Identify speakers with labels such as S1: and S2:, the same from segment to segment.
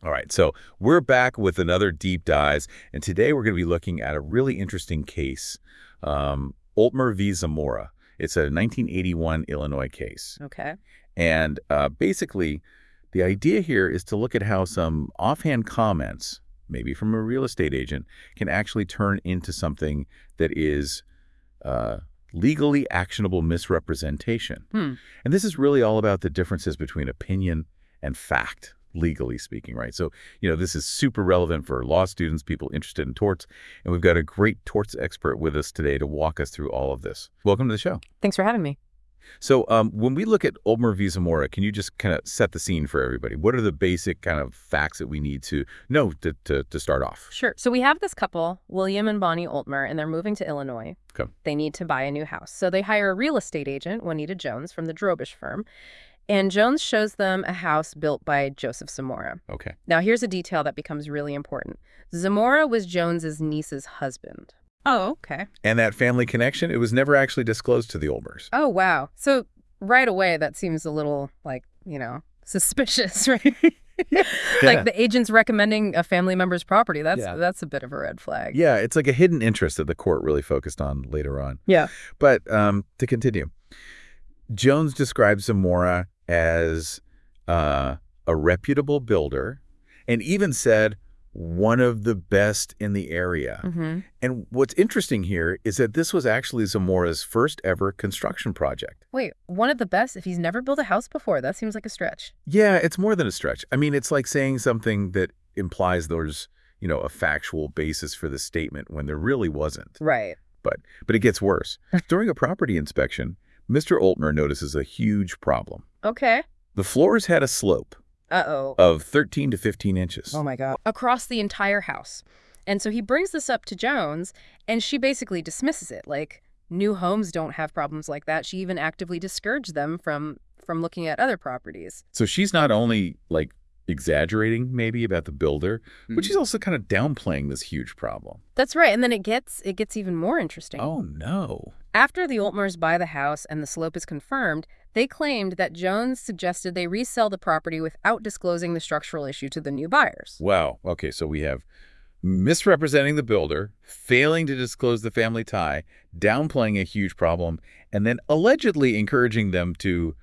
S1: All right, so we're back with another deep dives, and today we're going to be looking at a really interesting case, Oltmer v. Zamora. It's a 1981 Illinois case.
S2: Okay.
S1: And basically, the idea here is to look at how some offhand comments, maybe from a real estate agent, can actually turn into something that is legally actionable misrepresentation. And this is really all about the differences between opinion and fact, legally speaking, right? So, this is super relevant for law students, people interested in torts, and we've got a great torts expert with us today to walk us through all of this. Welcome to the show.
S2: Thanks for having me.
S1: So when we look at Oltmer v. Zamora, can you just kind of set the scene for everybody? What are the basic kind of facts that we need to know to start off?
S2: Sure. So we have this couple, William and Bonnie Oltmer, and they're moving to Illinois.
S1: Okay.
S2: They need to buy a new house. So they hire a real estate agent, Juanita Jones, from the Drobish firm. And Jones shows them a house built by Joseph Zamora.
S1: Okay.
S2: Now, here's a detail that becomes really important. Zamora was Jones's niece's husband. Oh, okay.
S1: And that family connection, it was never actually disclosed to the Olmers.
S2: Oh, wow. So right away, that seems a little suspicious, right? Like the agent's recommending a family member's property. That's a bit of a red flag.
S1: Yeah, it's like a hidden interest that the court really focused on later on.
S2: Yeah.
S1: But to continue, Jones describes Zamora as a reputable builder and even said one of the best in the area. And what's interesting here is that this was actually Zamora's first ever construction project.
S2: Wait, one of the best? If he's never built a house before, that seems like a stretch.
S1: Yeah, it's more than a stretch. I mean, it's like saying something that implies there's, a factual basis for the statement when there really wasn't.
S2: Right.
S1: But it gets worse. During a property inspection, Mr. Oltmer notices a huge problem.
S2: Okay.
S1: The floors had a slope of 13 to 15 inches.
S2: Oh, my God. Across the entire house. And so he brings this up to Jones, and she basically dismisses it. Like, new homes don't have problems like that. She even actively discouraged them from looking at other properties.
S1: So she's not only, exaggerating maybe about the builder, but she's also kind of downplaying this huge problem.
S2: That's right. And then it gets even more interesting.
S1: Oh, no.
S2: After the Oltmers buy the house and the slope is confirmed, they claimed that Jones suggested they resell the property without disclosing the structural issue to the new buyers.
S1: Wow. Okay, so we have misrepresenting the builder, failing to disclose the family tie, downplaying a huge problem, and then allegedly encouraging them to,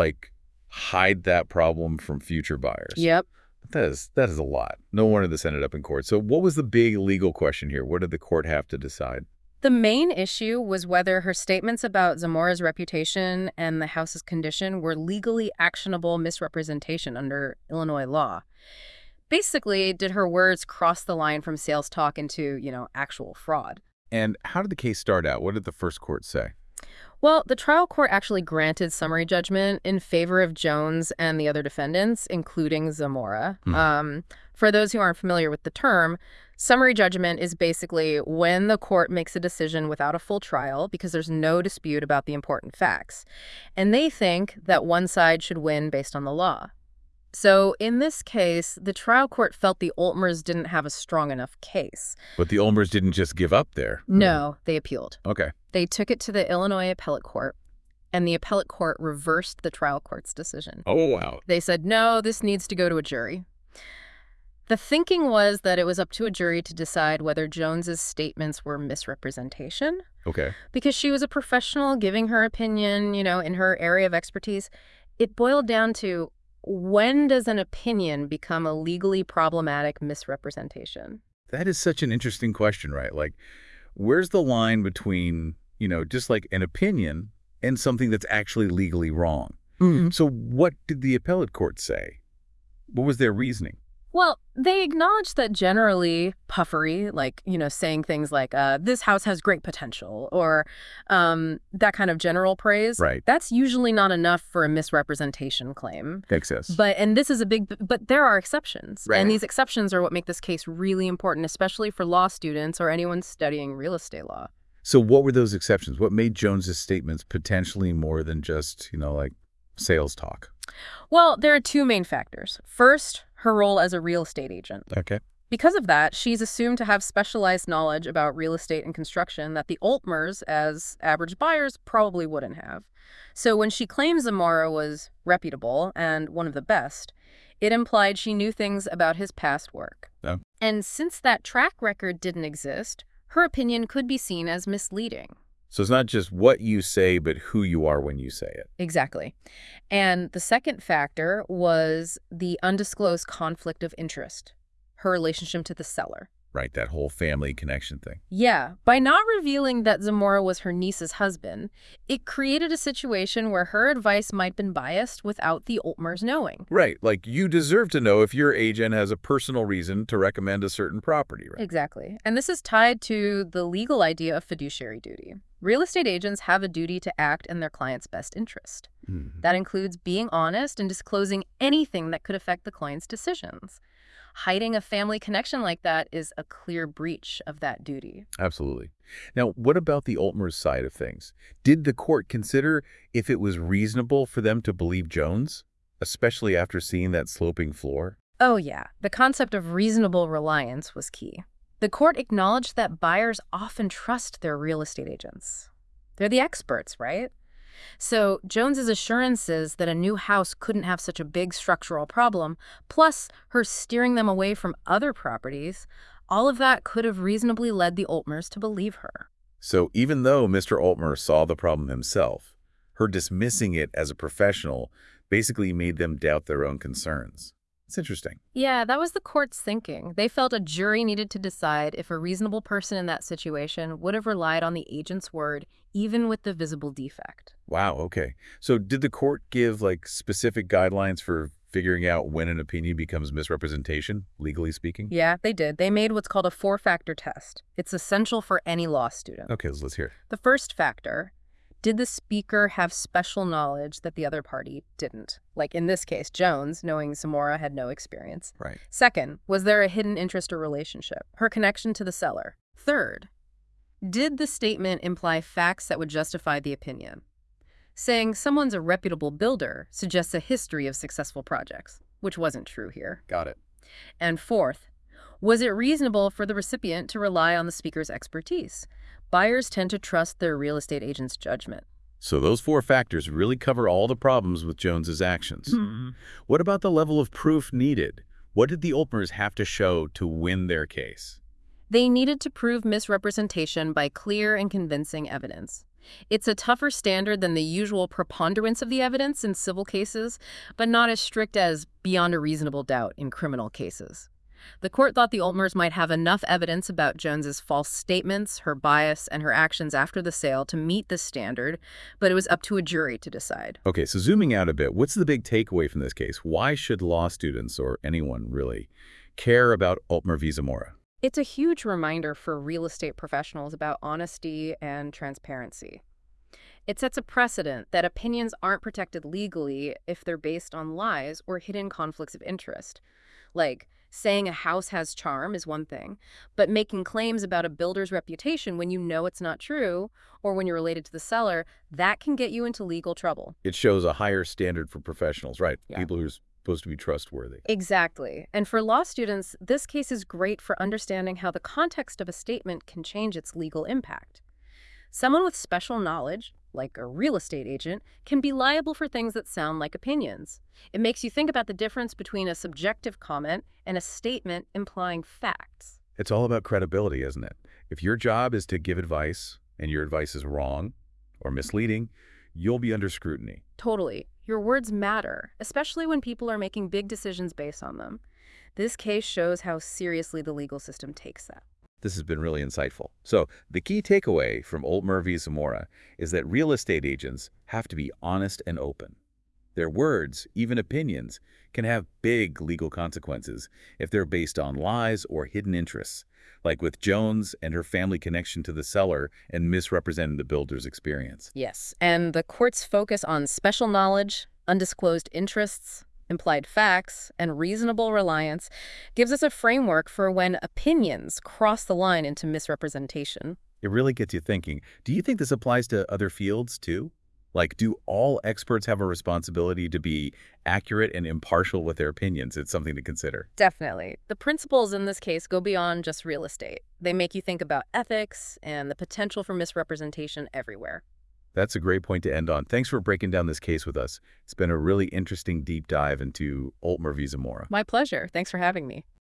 S1: hide that problem from future buyers.
S2: Yep.
S1: That is a lot. No wonder this ended up in court. So what was the big legal question here? What did the court have to decide?
S2: The main issue was whether her statements about Zamora's reputation and the house's condition were legally actionable misrepresentation under Illinois law. Basically, did her words cross the line from sales talk into, actual fraud?
S1: And how did the case start out? What did the first court say?
S2: Well, the trial court actually granted summary judgment in favor of Jones and the other defendants, including Zamora. For those who aren't familiar with the term, summary judgment is basically when the court makes a decision without a full trial because there's no dispute about the important facts. And they think that one side should win based on the law. So in this case, the trial court felt the Oltmers didn't have a strong enough case.
S1: But the Olmers didn't just give up there.
S2: No, they appealed.
S1: Okay.
S2: They took it to the Illinois Appellate Court, and the Appellate Court reversed the trial court's decision.
S1: Oh, wow.
S2: They said, no, this needs to go to a jury. The thinking was that it was up to a jury to decide whether Jones's statements were misrepresentation.
S1: Okay.
S2: Because she was a professional giving her opinion, in her area of expertise. It boiled down to, when does an opinion become a legally problematic misrepresentation?
S1: That is such an interesting question, right? Where's the line between, just like an opinion and something that's actually legally wrong? So what did the appellate court say? What was their reasoning?
S2: Well, they acknowledged that generally puffery, saying things like, this house has great potential, or that kind of general praise,
S1: right,
S2: that's usually not enough for a misrepresentation claim.
S1: Excess.
S2: And this is but there are exceptions.
S1: Right.
S2: And these exceptions are what make this case really important, especially for law students or anyone studying real estate law.
S1: So what were those exceptions? What made Jones's statements potentially more than just, sales talk?
S2: Well, there are two main factors. First, her role as a real estate agent.
S1: Okay.
S2: Because of that, she's assumed to have specialized knowledge about real estate and construction that the Altmers, as average buyers, probably wouldn't have. So when she claims Zamora was reputable and one of the best, it implied she knew things about his past work.
S1: No.
S2: And since that track record didn't exist, her opinion could be seen as misleading.
S1: So it's not just what you say, but who you are when you say it.
S2: Exactly. And the second factor was the undisclosed conflict of interest, her relationship to the seller.
S1: Right, that whole family connection thing.
S2: Yeah, by not revealing that Zamora was her niece's husband, it created a situation where her advice might have been biased without the Altmers knowing.
S1: Right, like you deserve to know if your agent has a personal reason to recommend a certain property, right?
S2: Exactly. And this is tied to the legal idea of fiduciary duty. Real estate agents have a duty to act in their client's best interest. That includes being honest and disclosing anything that could affect the client's decisions. Hiding a family connection like that is a clear breach of that duty.
S1: Absolutely. Now, what about the Altmers side of things? Did the court consider if it was reasonable for them to believe Jones, especially after seeing that sloping floor?
S2: Oh yeah, the concept of reasonable reliance was key. The court acknowledged that buyers often trust their real estate agents. They're the experts, right? So Jones's assurances that a new house couldn't have such a big structural problem, plus her steering them away from other properties, all of that could have reasonably led the Altmers to believe her.
S1: So even though Mr. Altmer saw the problem himself, her dismissing it as a professional basically made them doubt their own concerns. It's interesting.
S2: Yeah, that was the court's thinking. They felt a jury needed to decide if a reasonable person in that situation would have relied on the agent's word, even with the visible defect.
S1: Wow, okay. So did the court give like specific guidelines for figuring out when an opinion becomes misrepresentation, legally speaking?
S2: Yeah, they did. They made what's called a four-factor test. It's essential for any law student.
S1: Okay, let's hear it.
S2: The first factor: did the speaker have special knowledge that the other party didn't? Like in this case, Jones, knowing Zamora had no experience.
S1: Right.
S2: Second, was there a hidden interest or relationship? Her connection to the seller. Third, did the statement imply facts that would justify the opinion? Saying someone's a reputable builder suggests a history of successful projects, which wasn't true here.
S1: Got it.
S2: And fourth, was it reasonable for the recipient to rely on the speaker's expertise? Buyers tend to trust their real estate agent's judgment.
S1: So those four factors really cover all the problems with Jones's actions. What about the level of proof needed? What did the Altmers have to show to win their case?
S2: They needed to prove misrepresentation by clear and convincing evidence. It's a tougher standard than the usual preponderance of the evidence in civil cases, but not as strict as beyond a reasonable doubt in criminal cases. The court thought the Altmers might have enough evidence about Jones's false statements, her bias, and her actions after the sale to meet this standard, but it was up to a jury to decide.
S1: Okay, so zooming out a bit, what's the big takeaway from this case? Why should law students, or anyone really, care about Altmer v. Zamora?
S2: It's a huge reminder for real estate professionals about honesty and transparency. It sets a precedent that opinions aren't protected legally if they're based on lies or hidden conflicts of interest. Like, saying a house has charm is one thing, but making claims about a builder's reputation when you know it's not true, or when you're related to the seller, that can get you into legal trouble.
S1: It shows a higher standard for professionals, right?
S2: Yeah.
S1: People who are supposed to be trustworthy.
S2: Exactly. And for law students, this case is great for understanding how the context of a statement can change its legal impact. Someone with special knowledge, like a real estate agent, can be liable for things that sound like opinions. It makes you think about the difference between a subjective comment and a statement implying facts.
S1: It's all about credibility, isn't it? If your job is to give advice and your advice is wrong or misleading, you'll be under scrutiny.
S2: Totally. Your words matter, especially when people are making big decisions based on them. This case shows how seriously the legal system takes that.
S1: This has been really insightful. So the key takeaway from Altmer v. Zamora is that real estate agents have to be honest and open. Their words, even opinions, can have big legal consequences if they're based on lies or hidden interests, like with Jones and her family connection to the seller and misrepresenting the builder's experience.
S2: Yes, and the court's focus on special knowledge, undisclosed interests, implied facts, and reasonable reliance gives us a framework for when opinions cross the line into misrepresentation.
S1: It really gets you thinking. Do you think this applies to other fields too? Like, do all experts have a responsibility to be accurate and impartial with their opinions? It's something to consider.
S2: Definitely. The principles in this case go beyond just real estate. They make you think about ethics and the potential for misrepresentation everywhere.
S1: That's a great point to end on. Thanks for breaking down this case with us. It's been a really interesting deep dive into Oltmer v. Zamora.
S2: My pleasure. Thanks for having me.